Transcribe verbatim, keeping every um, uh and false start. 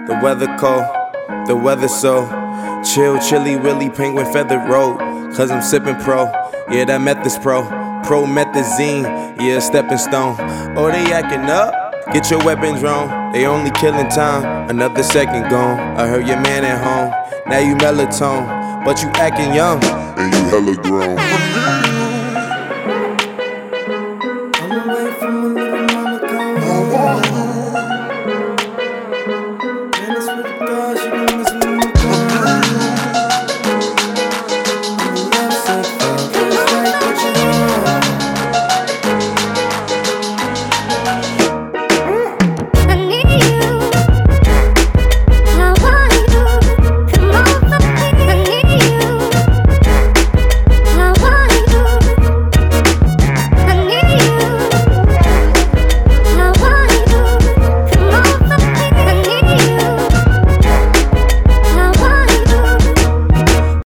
The weather cold, the weather so chill, chilly, willy, penguin feathered road. Cause I'm sipping pro, yeah, that meth is pro. Promethazine, yeah, stepping stone. Oh, they acting up? Get your weapons wrong. They only killing time, another second gone. I heard your man at home, now you melatonin, but you acting young and you hella grown.